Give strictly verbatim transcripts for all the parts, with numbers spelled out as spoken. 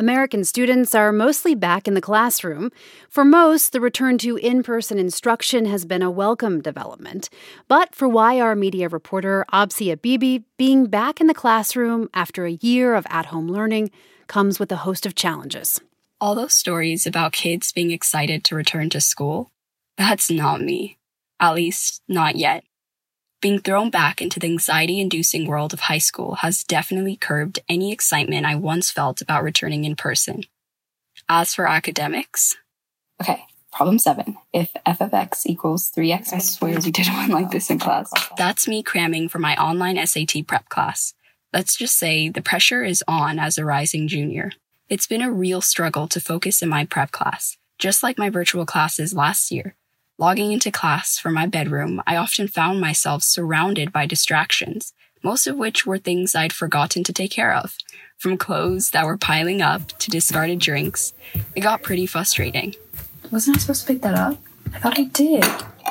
American students are mostly back in the classroom. For most, the return to in-person instruction has been a welcome development. But for Y R Media reporter Absi Abibi, being back in the classroom after a year of at-home learning comes with a host of challenges. All those stories about kids being excited to return to school, that's not me. At least, not yet. Being thrown back into the anxiety-inducing world of high school has definitely curbed any excitement I once felt about returning in person. As for academics... Okay, problem seven. If f of x equals three x, I swear we did one like this in class. That's me cramming for my online S A T prep class. Let's just say the pressure is on as a rising junior. It's been a real struggle to focus in my prep class, just like my virtual classes last year. Logging into class from my bedroom, I often found myself surrounded by distractions, most of which were things I'd forgotten to take care of. From clothes that were piling up to discarded drinks, it got pretty frustrating. Wasn't I supposed to pick that up? I thought I did.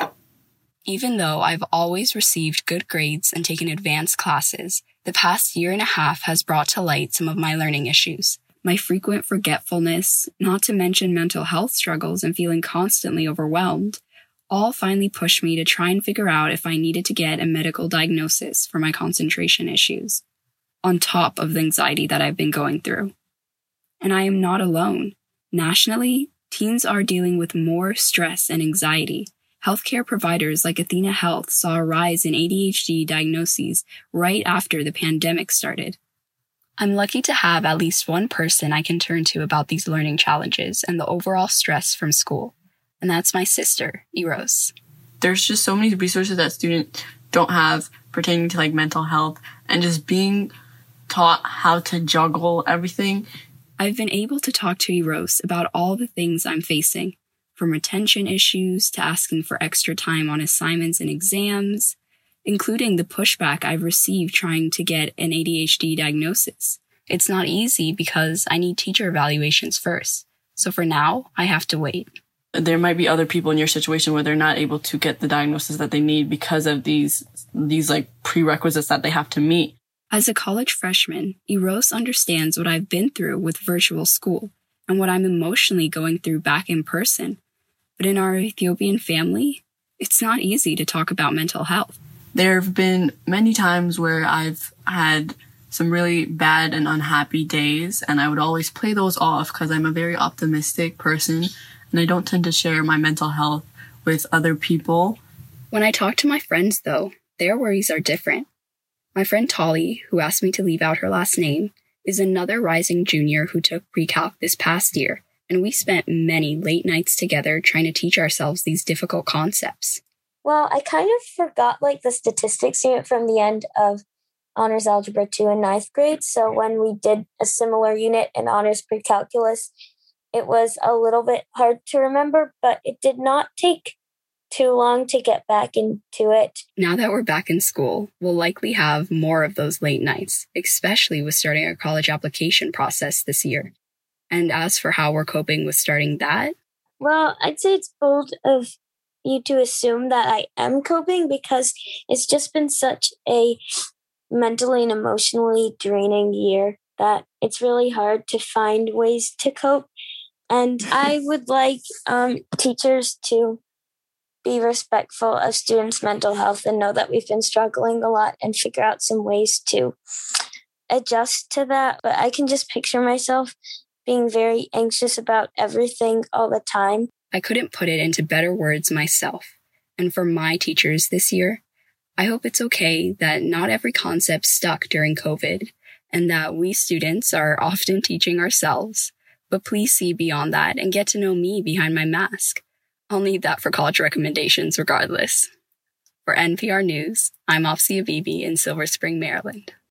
Even though I've always received good grades and taken advanced classes, the past year and a half has brought to light some of my learning issues. My frequent forgetfulness, not to mention mental health struggles and feeling constantly overwhelmed, all finally pushed me to try and figure out if I needed to get a medical diagnosis for my concentration issues, on top of the anxiety that I've been going through. And I am not alone. Nationally, teens are dealing with more stress and anxiety. Healthcare providers like Athena Health saw a rise in A D H D diagnoses right after the pandemic started. I'm lucky to have at least one person I can turn to about these learning challenges and the overall stress from school. And that's my sister, Eros. There's just so many resources that students don't have pertaining to like mental health and just being taught how to juggle everything. I've been able to talk to Eros about all the things I'm facing, from retention issues to asking for extra time on assignments and exams, including the pushback I've received trying to get an A D H D diagnosis. It's not easy because I need teacher evaluations first. So for now, I have to wait. There might be other people in your situation where they're not able to get the diagnosis that they need because of these, these like prerequisites that they have to meet. As a college freshman, Eros understands what I've been through with virtual school and what I'm emotionally going through back in person. But in our Ethiopian family, it's not easy to talk about mental health. There have been many times where I've had some really bad and unhappy days, and I would always play those off because I'm a very optimistic person. And I don't tend to share my mental health with other people. When I talk to my friends, though, their worries are different. My friend Tolly, who asked me to leave out her last name, is another rising junior who took pre-calc this past year, and we spent many late nights together trying to teach ourselves these difficult concepts. Well, I kind of forgot like the statistics unit from the end of Honors Algebra two in ninth grade, so when we did a similar unit in Honors Pre-Calculus, it was a little bit hard to remember, but it did not take too long to get back into it. Now that we're back in school, we'll likely have more of those late nights, especially with starting our college application process this year. And as for how we're coping with starting that? Well, I'd say it's bold of you to assume that I am coping because it's just been such a mentally and emotionally draining year that it's really hard to find ways to cope. And I would like um, teachers to be respectful of students' mental health and know that we've been struggling a lot and figure out some ways to adjust to that. But I can just picture myself being very anxious about everything all the time. I couldn't put it into better words myself. And for my teachers this year, I hope it's okay that not every concept stuck during COVID and that we students are often teaching ourselves. But please see beyond that and get to know me behind my mask. I'll need that for college recommendations regardless. For N P R News, I'm Absi Abibi in Silver Spring, Maryland.